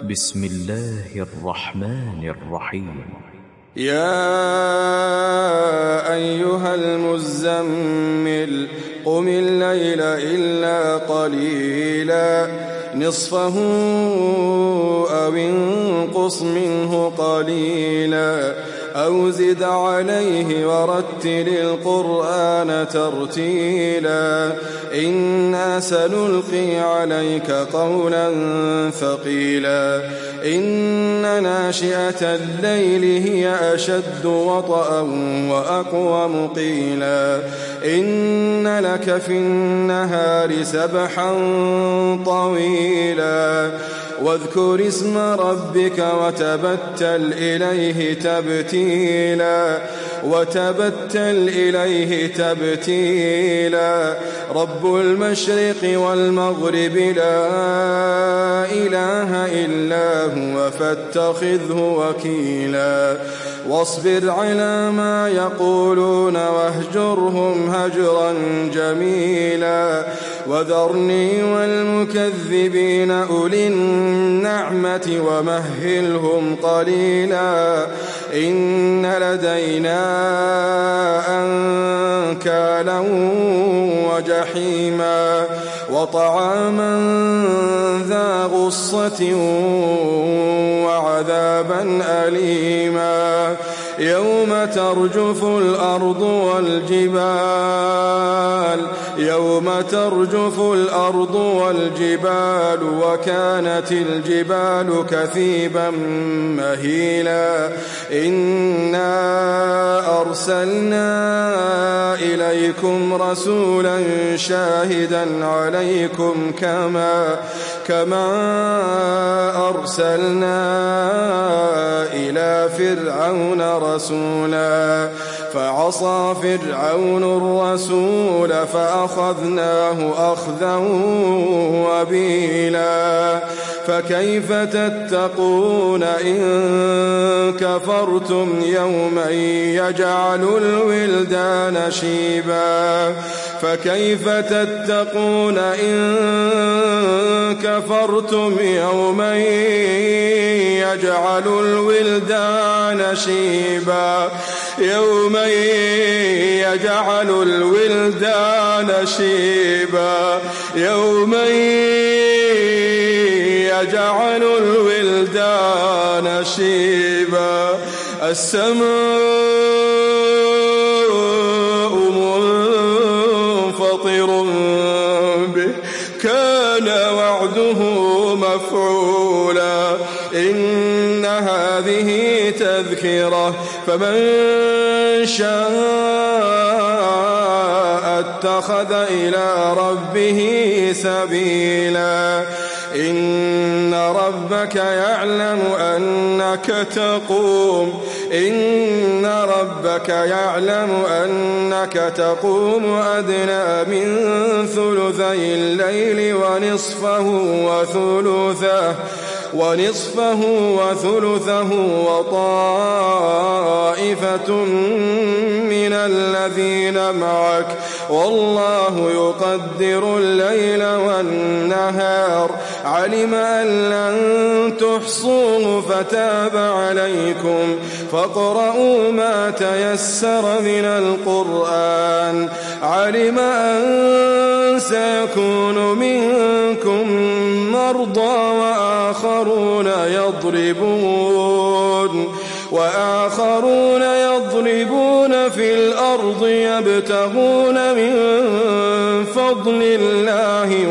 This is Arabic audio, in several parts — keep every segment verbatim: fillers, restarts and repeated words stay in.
بسم الله الرحمن الرحيم. يا أيها المزمل قم الليل إلا قليلا نصفه أو انقص منه قليلا أو زد عليه ورتل القرآن ترتيلا إنا سنلقي عليك قولا ثقيلا إن ناشئة الليل هي أشد وطئا وأقوم قيلا إن لك في النهار سبحا طويلا واذكر اسم ربك وتبتل إليه تبتيلا وتبتل إليه تبتيلا رب المشرق والمغرب لا إله إلا هو فاتخذه وكيلا واصبر على ما يقولون واهجرهم هجرا جميلا وذرني والمكذبين أولي النعمة ومهلهم قليلا إن لدينا أنكالا وجحيما وطعاما ذا غصة وعذابا أليما يوم ترجف الأرض والجبال يوم ترجف الأرض والجبال وكانت الجبال كثيبا مهيلا إنا أرسلنا إليكم رسولا شاهدا عليكم كما كما أرسلنا إلى فرعون رسولا فعصى فرعون الرسول فأخذناه أخذا وبيلا فكيف تتقون إن كفرتم يوما يجعل الولدان شيبا فكيف تتقون إن كفرتم يوما يجعل الولدان شيبا يوما يجعل الولدان شيبا يوما يجعل الولدان شيبا السماء منفطر به كان وعده مفعولا إن هذه تذكرة فمن شاء اتخذ إلى ربه سبيلا إن ربك يعلم أنك تقوم إن ربك يعلم أنك تقوم أدنى من ثلثي الليل ونصفه وثلثه ونصفه وثلثه وطائفة من الذين معك والله يقدر الليل والنهار علم أن لن تحصوه فتاب عليكم فاقرؤوا ما تيسر من القرآن علم أن سيكون منكم مرضى وآخرون يضربون وآخرون يضربون في الأرض يبتغون من فضل الله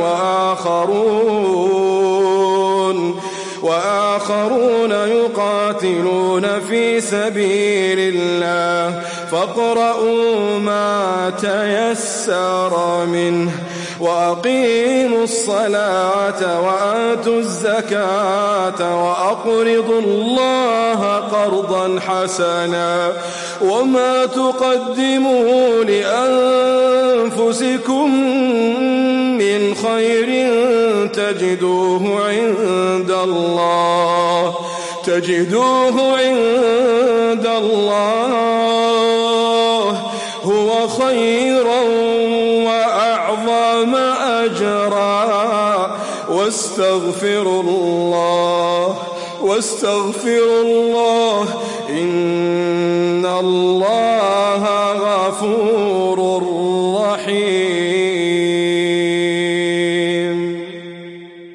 وآخرون وآخرون يقاتلون في سبيل الله فاقرؤوا ما تيسر منه وأقيموا الصلاة وآتوا الزكاة وأقرضوا الله قرضا حسنا وما تقدموا لأنفسكم من خير تجدوه عند الله تجدوه عند الله هو خيرا وأعظم أجرا واستغفروا الله واستغفروا الله إن الله غفور رحيم.